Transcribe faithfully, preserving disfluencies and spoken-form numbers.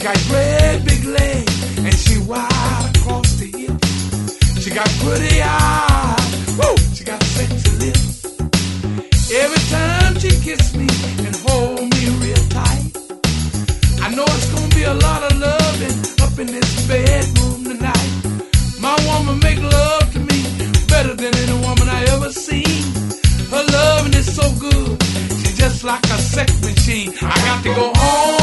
got great big legs and she wide across the hips. She got pretty eyes, woo, she got sexy lips. Every time she kisses me and hold me real tight, I know it's gonna be a lot of loving up in this bedroom tonight. My woman make love to me better than any woman I ever seen. Her loving is so good, she's just like a sex machine. I got to go home